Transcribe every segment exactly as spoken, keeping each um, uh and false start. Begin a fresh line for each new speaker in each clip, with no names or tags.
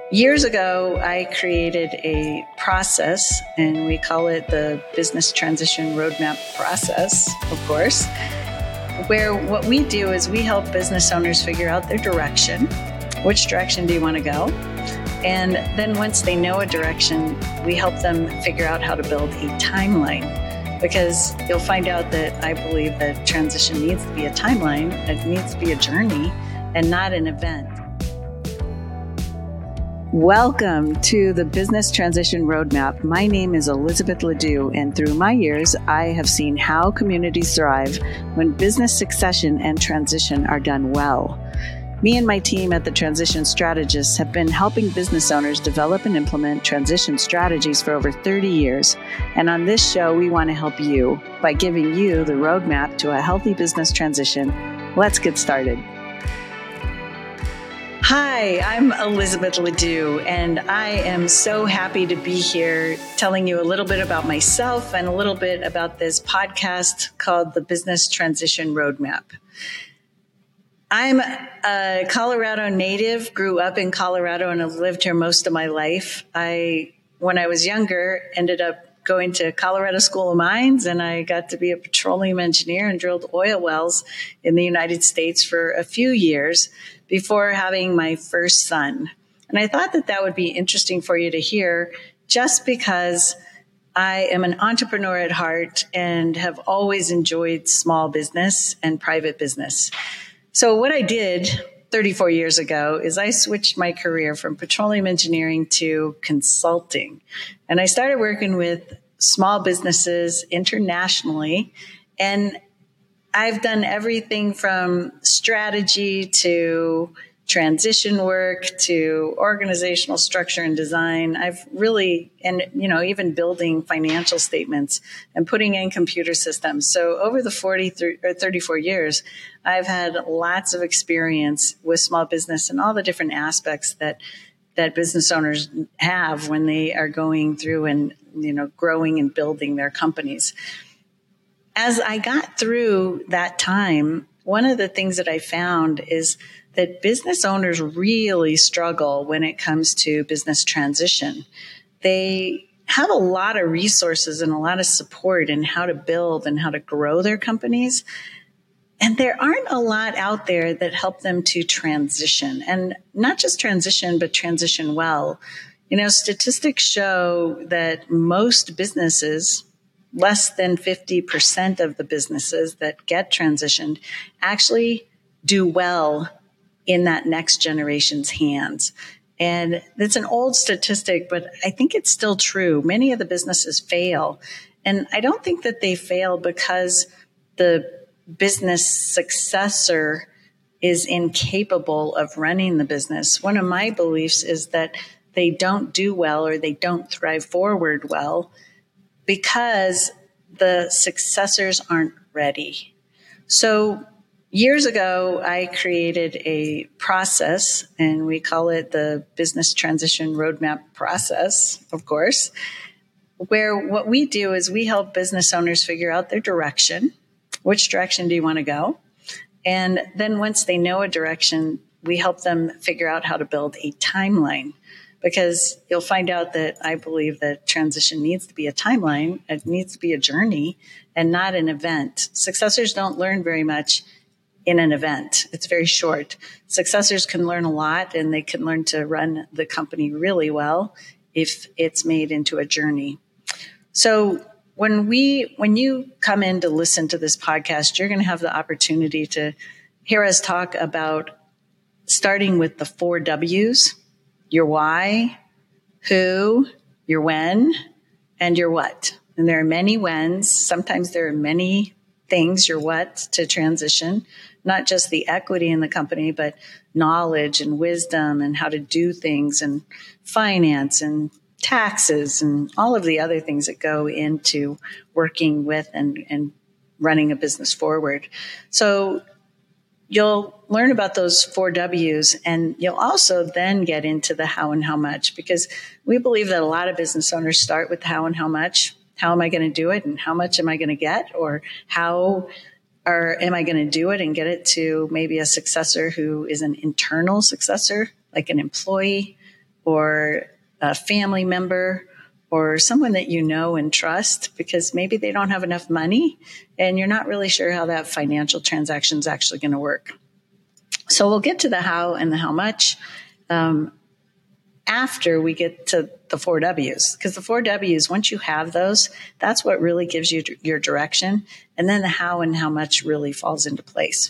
Years ago, I created a process, and we call it the Business Transition Roadmap Process, of course, where what we do is we help business owners figure out their direction. Which direction do you want to go? And then once they know a direction, we help them figure out how to build a timeline. Because you'll find out that I believe that transition needs to be a timeline, it needs to be a journey, and not an event. Welcome to the Business Transition Roadmap. My name is Elizabeth Ledoux, and through my years, I have seen how communities thrive when business succession and transition are done well. Me and my team at the Transition Strategists have been helping business owners develop and implement transition strategies for over thirty years. And on this show, we want to help you by giving you the roadmap to a healthy business transition. Let's get started. Hi, I'm Elizabeth Ledoux, and I am so happy to be here telling you a little bit about myself and a little bit about this podcast called the Business Transition Roadmap. I'm a Colorado native, grew up in Colorado, and have lived here most of my life. I, when I was younger, ended up going to Colorado School of Mines, and I got to be a petroleum engineer and drilled oil wells in the United States for a few years before having my first son. And I thought that that would be interesting for you to hear just because I am an entrepreneur at heart and have always enjoyed small business and private business. So what I did thirty-four years ago is I switched my career from petroleum engineering to consulting. And I started working with small businesses internationally. And I've done everything from strategy to transition work to organizational structure and design. I've really, and, you know, even building financial statements and putting in computer systems. So over the forty or thirty-four years, I've had lots of experience with small business and all the different aspects that that business owners have when they are going through and, you know, growing and building their companies. As I got through that time, one of the things that I found is that business owners really struggle when it comes to business transition. They have a lot of resources and a lot of support in how to build and how to grow their companies. And there aren't a lot out there that help them to transition, and not just transition, but transition well. You know, statistics show that most businesses, less than fifty percent of the businesses that get transitioned actually do well in that next generation's hands. And it's an old statistic, but I think it's still true. Many of the businesses fail. And I don't think that they fail because the business successor is incapable of running the business. One of my beliefs is that they don't do well or they don't thrive forward well because the successors aren't ready. So years ago, I created a process, and we call it the Business Transition Roadmap Process, of course, where what we do is we help business owners figure out their direction. Which direction do you want to go? And then once they know a direction, we help them figure out how to build a timeline. Because you'll find out that I believe that transition needs to be a timeline, it needs to be a journey, and not an event. Successors don't learn very much in an event. It's very short. Successors can learn a lot, and they can learn to run the company really well if it's made into a journey. So when we, when you come in to listen to this podcast, you're going to have the opportunity to hear us talk about starting with the four W's: your why, who, your when, and your what. And there are many whens. Sometimes there are many things, your what, to transition, not just the equity in the company, but knowledge and wisdom and how to do things and finance and taxes and all of the other things that go into working with and, and running a business forward. So you'll learn about those four W's, and you'll also then get into the how and how much, because we believe that a lot of business owners start with how and how much. How am I going to do it, and how much am I going to get, or how or am I going to do it and get it to maybe a successor who is an internal successor, like an employee, or a family member or someone that you know and trust, because maybe they don't have enough money and you're not really sure how that financial transaction is actually going to work. So we'll get to the how and the how much um, after we get to the four W's, because the four W's, once you have those, that's what really gives you your direction. And then the how and how much really falls into place.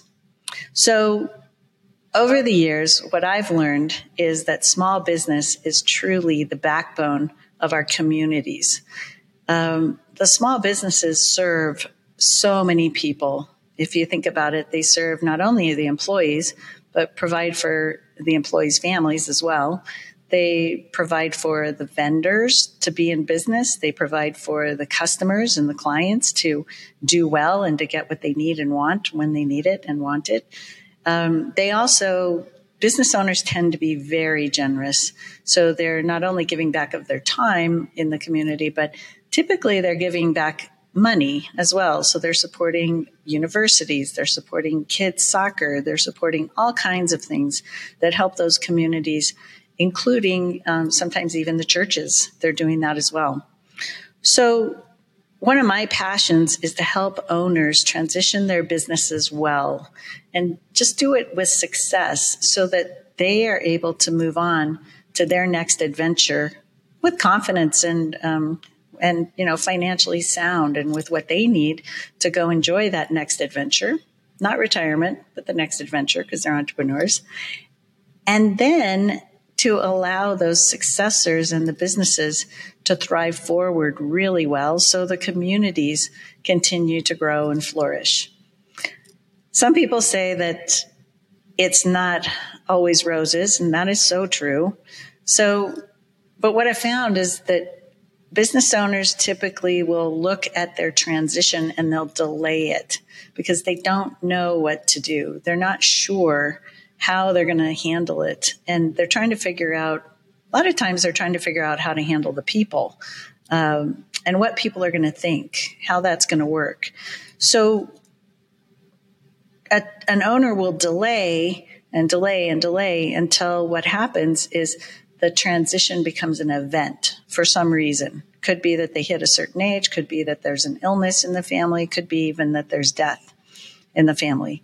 So over the years, what I've learned is that small business is truly the backbone of our communities. Um, the small businesses serve so many people. If you think about it, they serve not only the employees, but provide for the employees' families as well. They provide for the vendors to be in business. They provide for the customers and the clients to do well and to get what they need and want when they need it and want it. Um, they also, business owners tend to be very generous. So they're not only giving back of their time in the community, but typically they're giving back money as well. So they're supporting universities, they're supporting kids' soccer, they're supporting all kinds of things that help those communities, including um, sometimes even the churches. They're doing that as well. So one of my passions is to help owners transition their businesses well and just do it with success so that they are able to move on to their next adventure with confidence and, um, and, you know, financially sound and with what they need to go enjoy that next adventure, not retirement, but the next adventure because they're entrepreneurs. And then to allow those successors and the businesses to thrive forward really well so the communities continue to grow and flourish. Some people say that it's not always roses, and that is so true. So, but what I found is that business owners typically will look at their transition and they'll delay it because they don't know what to do. They're not sure how they're going to handle it. And they're trying to figure out, a lot of times they're trying to figure out how to handle the people um, and what people are going to think, how that's going to work. So a, an owner will delay and delay and delay until what happens is the transition becomes an event for some reason. Could be that they hit a certain age, could be that there's an illness in the family, could be even that there's death in the family.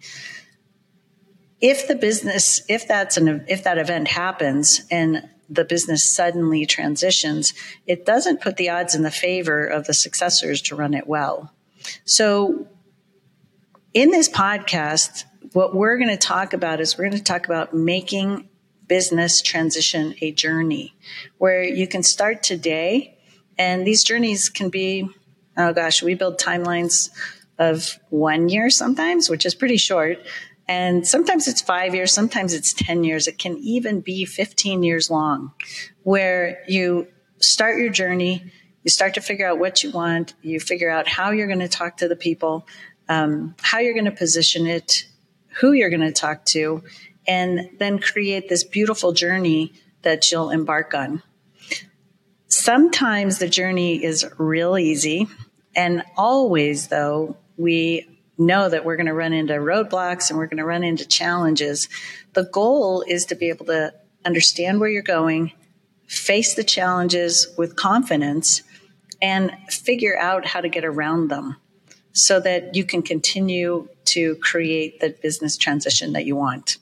If the business, if that's an, if that event happens and the business suddenly transitions, it doesn't put the odds in the favor of the successors to run it well. So in this podcast, what we're going to talk about is we're going to talk about making business transition a journey where you can start today. And these journeys can be, oh gosh, we build timelines of one year sometimes, which is pretty short. And sometimes it's five years, sometimes it's ten years. It can even be fifteen years long, where you start your journey, you start to figure out what you want, you figure out how you're going to talk to the people, um, how you're going to position it, who you're going to talk to, and then create this beautiful journey that you'll embark on. Sometimes the journey is real easy, and always, though, we know that we're going to run into roadblocks and we're going to run into challenges. The goal is to be able to understand where you're going, face the challenges with confidence, and figure out how to get around them so that you can continue to create the business transition that you want.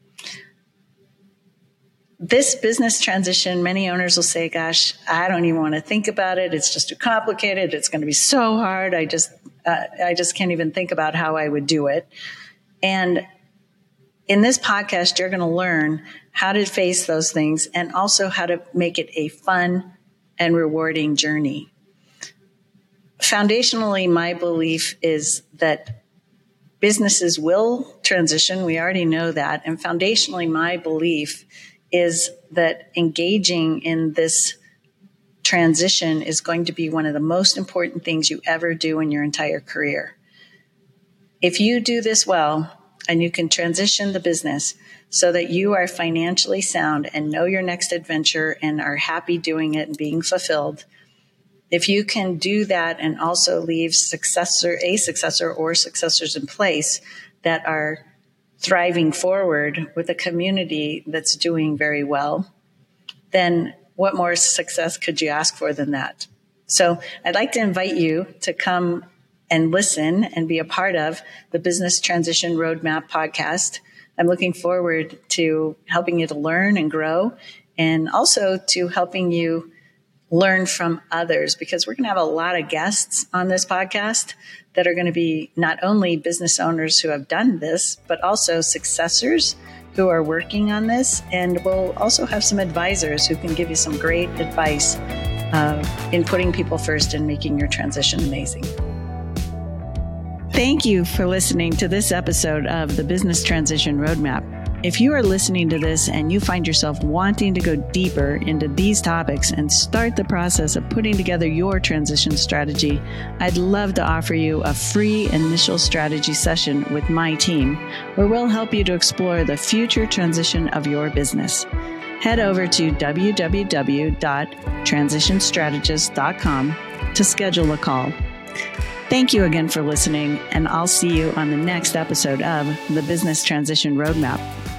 This business transition, many owners will say, gosh, I don't even want to think about it. It's just too complicated. It's going to be so hard. I just, uh, I just can't even think about how I would do it. And in this podcast, you're going to learn how to face those things and also how to make it a fun and rewarding journey. Foundationally, my belief is that businesses will transition. We already know that. And foundationally, my belief is that engaging in this transition is going to be one of the most important things you ever do in your entire career. If you do this well and you can transition the business so that you are financially sound and know your next adventure and are happy doing it and being fulfilled, if you can do that and also leave successor, a successor or successors in place that are thriving forward with a community that's doing very well, then what more success could you ask for than that? So I'd like to invite you to come and listen and be a part of the Business Transition Roadmap podcast. I'm looking forward to helping you to learn and grow, and also to helping you learn from others, because we're going to have a lot of guests on this podcast that are going to be not only business owners who have done this, but also successors who are working on this. And we'll also have some advisors who can give you some great advice uh, in putting people first and making your transition amazing. Thank you for listening to this episode of the Business Transition Roadmap. If you are listening to this and you find yourself wanting to go deeper into these topics and start the process of putting together your transition strategy, I'd love to offer you a free initial strategy session with my team, where we'll help you to explore the future transition of your business. Head over to w w w dot transition strategist dot com to schedule a call. Thank you again for listening, and I'll see you on the next episode of the Business Transition Roadmap.